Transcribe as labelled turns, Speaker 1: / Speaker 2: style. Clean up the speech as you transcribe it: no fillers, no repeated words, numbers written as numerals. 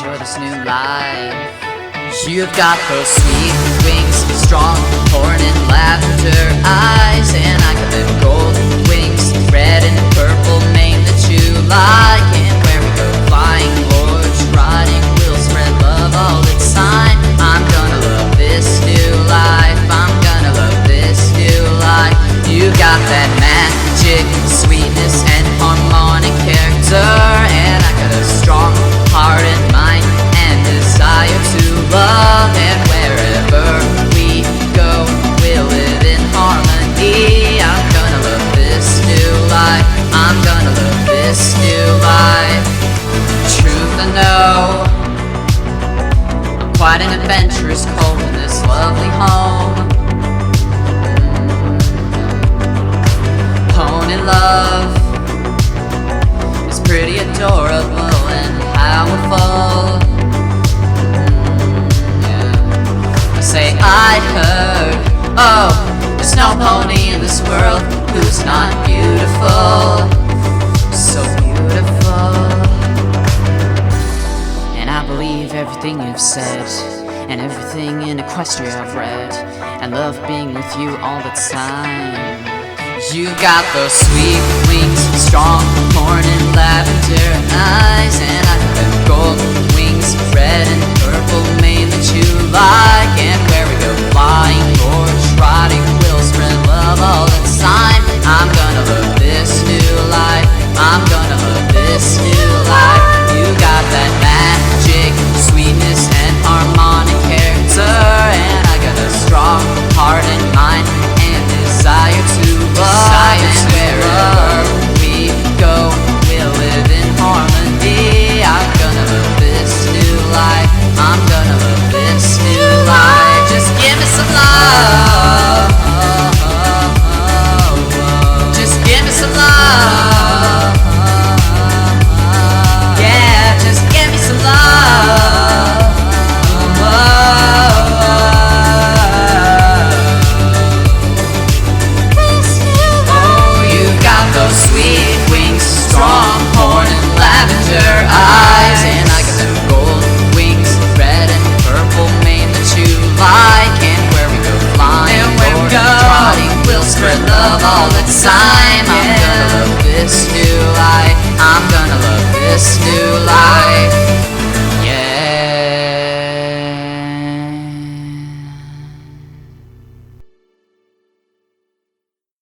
Speaker 1: for this new life. You've got those sweet wings, strong corn and lavender eyes, and I got them gold wings, red and purple mane that you like. And where we go flying, Lord's riding, we'll spread love all the time. I'm gonna love this new life, I'm gonna love this new life. You got that magic, sweetness and harmonic character, and I got a strong heart and mind and desire to love. And wherever we go, we'll live in harmony. I'm gonna love this new life, I'm gonna love this new life. Truth I know, quite an adventurous cold in this lovely home. Pony love is pretty adorable and powerful. I say I heard, oh, there's no pony in this world who's not beautiful, so beautiful. And I believe everything you've said, and everything in Equestria I've read, and love being with you all the time. You got those sweet wings, strong corn and lavender eyes, and I got them gold wings, red and purple mane